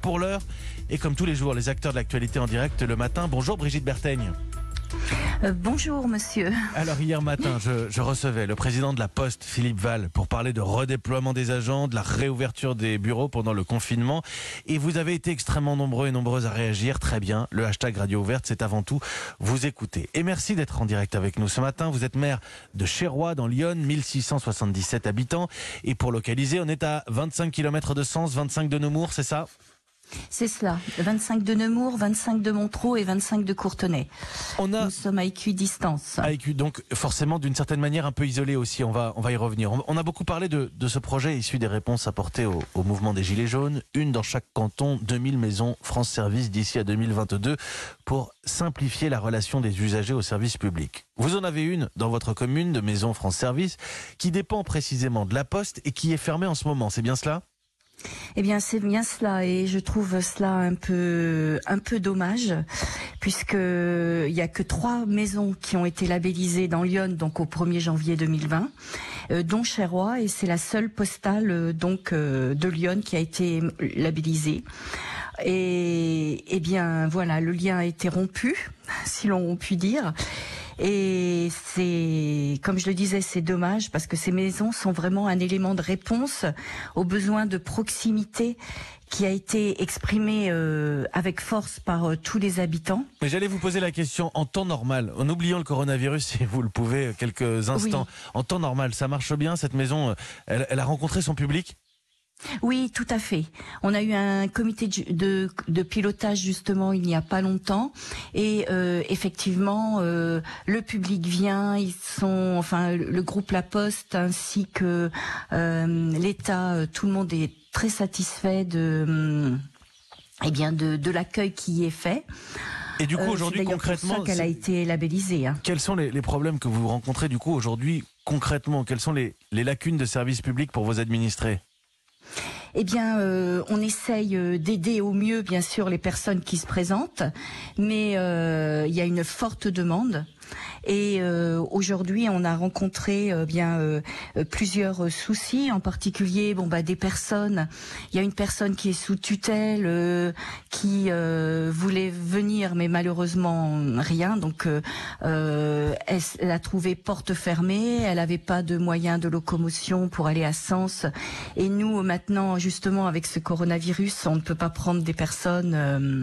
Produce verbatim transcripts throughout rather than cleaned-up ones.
pour l'heure. Et comme tous les jours, les acteurs de l'actualité en direct le matin. Bonjour Brigitte Berteigne. Euh, bonjour monsieur. Alors hier matin, je, je recevais le président de la Poste, Philippe Val, pour parler de redéploiement des agents, de la réouverture des bureaux pendant le confinement. Et vous avez été extrêmement nombreux et nombreuses à réagir. Très bien, le hashtag Radio Ouverte, c'est avant tout vous écouter. Et merci d'être en direct avec nous ce matin. Vous êtes maire de Chérois dans l'Yonne, mille six cent soixante-dix-sept habitants. Et pour localiser, on est à vingt-cinq kilomètres de Sens, vingt-cinq de Nemours, c'est ça ? C'est cela, vingt-cinq de Nemours, vingt-cinq de Montreux et vingt-cinq de Courtenay. On a... Nous sommes à équidistance. À équi... Donc forcément d'une certaine manière un peu isolé aussi, on va, on va y revenir. On a beaucoup parlé de, de ce projet issu des réponses apportées au, au mouvement des Gilets jaunes. Une dans chaque canton, deux mille maisons France Service d'ici à deux mille vingt-deux pour simplifier la relation des usagers au service public. Vous en avez une dans votre commune de maison France Service qui dépend précisément de la Poste et qui est fermée en ce moment, c'est bien cela ? Eh bien, c'est bien cela, et je trouve cela un peu, un peu dommage, puisque il y a que trois maisons qui ont été labellisées dans l'Yonne, donc au premier janvier deux mille vingt, euh, dont Chérois, et c'est la seule postale euh, donc euh, de l'Yonne qui a été labellisée. Et eh bien, voilà, le lien a été rompu, si l'on peut dire. Et c'est, comme je le disais, c'est dommage parce que ces maisons sont vraiment un élément de réponse aux besoins de proximité qui a été exprimé euh, avec force par euh, tous les habitants. Mais j'allais vous poser la question, en temps normal, en oubliant le coronavirus, si vous le pouvez, quelques instants, oui. En temps normal, ça marche bien, cette maison, elle, elle a rencontré son public ? Oui, tout à fait. On a eu un comité de, de pilotage justement il n'y a pas longtemps et euh, effectivement euh, le public vient, ils sont, enfin le groupe La Poste ainsi que euh, l'État, tout le monde est très satisfait de, eh bien de, de l'accueil qui y est fait. Et du coup aujourd'hui euh, concrètement, c'est pour ça qu'elle a été labellisée. Hein. Quels sont les, les problèmes que vous rencontrez du coup aujourd'hui concrètement ? Quelles sont les, les lacunes de service public pour vos administrés ? Eh bien, euh, on essaye d'aider au mieux, bien sûr, les personnes qui se présentent, mais euh, il y a une forte demande. Et euh, aujourd'hui, on a rencontré euh, bien euh, plusieurs soucis, en particulier, bon bah des personnes. Il y a une personne qui est sous tutelle, euh, qui euh, voulait venir, mais malheureusement rien. Donc, euh, euh, elle, elle a trouvé porte fermée. Elle n'avait pas de moyens de locomotion pour aller à Sens. Et nous, maintenant, justement, avec ce coronavirus, on ne peut pas prendre des personnes. Euh,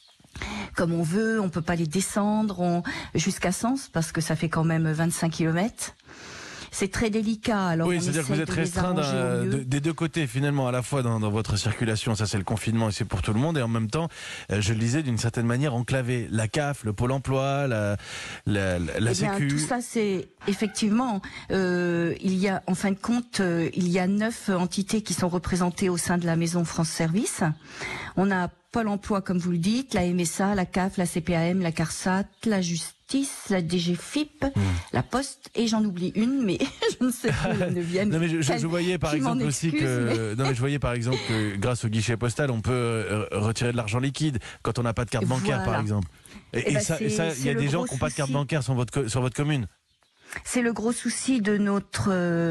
comme on veut, on peut pas les descendre on, jusqu'à Sens parce que ça fait quand même vingt-cinq kilomètres. C'est très délicat. Alors oui, c'est-à-dire que vous êtes restreint de, des deux côtés finalement, à la fois dans, dans votre circulation, ça c'est le confinement et c'est pour tout le monde, et en même temps, euh, je le disais, d'une certaine manière enclavé. La C A F, le Pôle Emploi, la, la, la, la eh bien, Sécu. Tout ça, c'est effectivement, euh, il y a, en fin de compte, euh, il y a neuf entités qui sont représentées au sein de la maison France Service. On a Pôle Emploi, comme vous le dites, la M S A, la C A F, la C P A M, la CARSAT, la Justice, la D G F I P, mmh. la Poste, et j'en oublie une, mais je ne sais plus la neuvième. Non mais je, je, je voyais par exemple excuse, aussi que, mais... non mais je voyais par exemple que grâce au guichet postal, on peut euh, retirer de l'argent liquide quand on n'a pas de carte bancaire, voilà. Par exemple. Et, et, et, ben ça, et ça, il y a des gens qui n'ont pas de carte bancaire sur votre sur votre commune. C'est le gros souci de notre,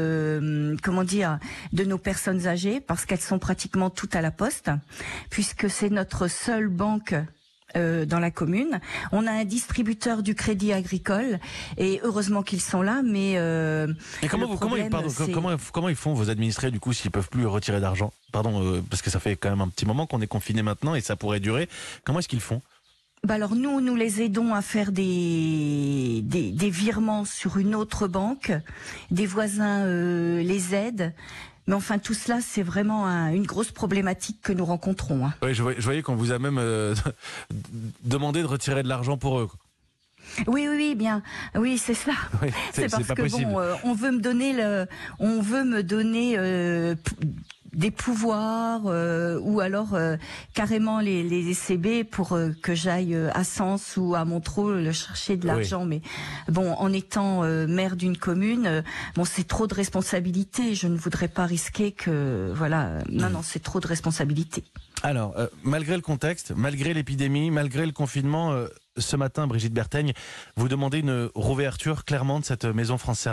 euh, comment dire, de nos personnes âgées, parce qu'elles sont pratiquement toutes à la Poste, puisque c'est notre seule banque euh, dans la commune. On a un distributeur du Crédit Agricole, et heureusement qu'ils sont là, mais euh, et comment, vous, problème, comment, ils, pardon, comment, comment ils font vos administrés du coup s'ils peuvent plus retirer d'argent ? Pardon, euh, parce que ça fait quand même un petit moment qu'on est confiné maintenant et ça pourrait durer. Comment est-ce qu'ils font ? Bah alors nous, nous les aidons à faire des, des, des virements sur une autre banque. Des voisins euh, les aident. Mais enfin, tout cela, c'est vraiment un, une grosse problématique que nous rencontrons. Hein. Oui, je voyais, je voyais qu'on vous a même euh, demandé de retirer de l'argent pour eux. Oui, oui, oui, bien. Oui, c'est ça. Oui, c'est parce que possible. bon, euh, on veut me donner le, on veut me donner. Euh, des pouvoirs euh, ou alors euh, carrément les, les C B pour euh, que j'aille euh, à Sens ou à Montreux le chercher de l'argent. Oui. Mais bon, en étant euh, maire d'une commune, euh, bon, c'est trop de responsabilités. Je ne voudrais pas risquer que voilà. Non, mmh. non, c'est trop de responsabilités. Alors, euh, malgré le contexte, malgré l'épidémie, malgré le confinement, euh, ce matin, Brigitte Berteigne, vous demandez une réouverture clairement de cette maison France Service ?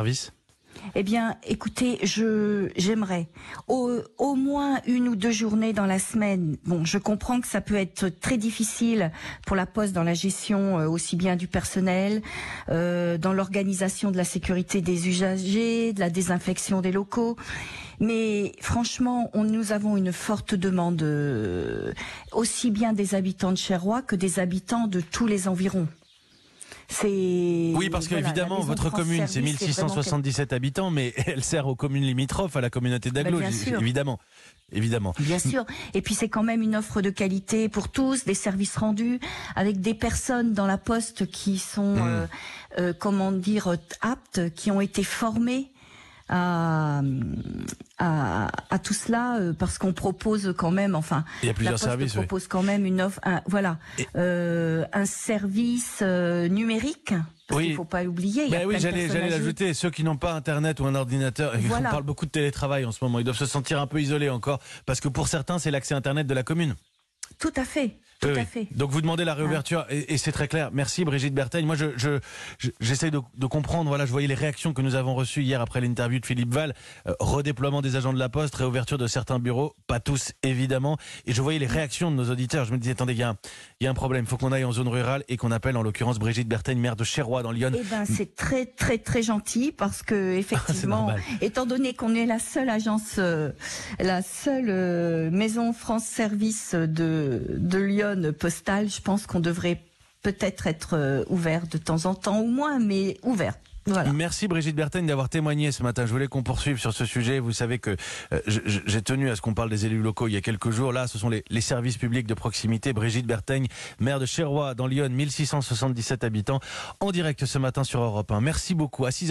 Eh bien, écoutez, je j'aimerais au, au moins une ou deux journées dans la semaine. Bon, je comprends que ça peut être très difficile pour la Poste dans la gestion euh, aussi bien du personnel, euh, dans l'organisation de la sécurité des usagers, de la désinfection des locaux. Mais franchement, on, nous avons une forte demande euh, aussi bien des habitants de Cherrois que des habitants de tous les environs. C'est oui, parce voilà, qu'évidemment, votre commune, c'est mille six cent soixante-dix-sept habitants, mais elle sert aux communes limitrophes, à la communauté d'Aglo, évidemment. Évidemment. Bien sûr. Et puis c'est quand même une offre de qualité pour tous, des services rendus, avec des personnes dans la Poste qui sont, mmh. euh, euh, comment dire, aptes, qui ont été formées à, à, à tout cela, euh, parce qu'on propose quand même, enfin, il y a plusieurs la Poste services, propose oui. quand même une offre, un, voilà, Et... euh, un service euh, numérique. Parce oui. qu'il ne faut pas l'oublier. Ben oui, j'allais, j'allais l'ajouter. Ceux qui n'ont pas Internet ou un ordinateur, voilà. On parle beaucoup de télétravail en ce moment. Ils doivent se sentir un peu isolés encore, parce que pour certains, c'est l'accès Internet de la commune. Tout à fait. Tout oui, à fait. Donc vous demandez la réouverture ah. et, et c'est très clair. Merci Brigitte Berteigne. Moi, je, je, je j'essaie de, de comprendre. Voilà, je voyais les réactions que nous avons reçues hier après l'interview de Philippe Val. Euh, redéploiement des agents de la Poste, réouverture de certains bureaux, pas tous évidemment. Et je voyais les réactions de nos auditeurs. Je me disais, attendez, il y a un, il y a un problème. Il faut qu'on aille en zone rurale et qu'on appelle en l'occurrence Brigitte Berteigne, maire de Cherrois dans l'Yonne. Eh ben, c'est très très très gentil parce que effectivement, étant donné qu'on est la seule agence, euh, la seule euh, maison France Service de de Lyon postale. Je pense qu'on devrait peut-être être euh, ouvert de temps en temps, ou moins, mais ouvert. Voilà. Merci Brigitte Berteigne d'avoir témoigné ce matin. Je voulais qu'on poursuive sur ce sujet. Vous savez que euh, j'ai tenu à ce qu'on parle des élus locaux il y a quelques jours. Là, ce sont les, les services publics de proximité. Brigitte Berteigne, maire de Cherrois dans l'Yonne, mille six cent soixante-dix-sept habitants, en direct ce matin sur Europe un. Merci beaucoup. À six heures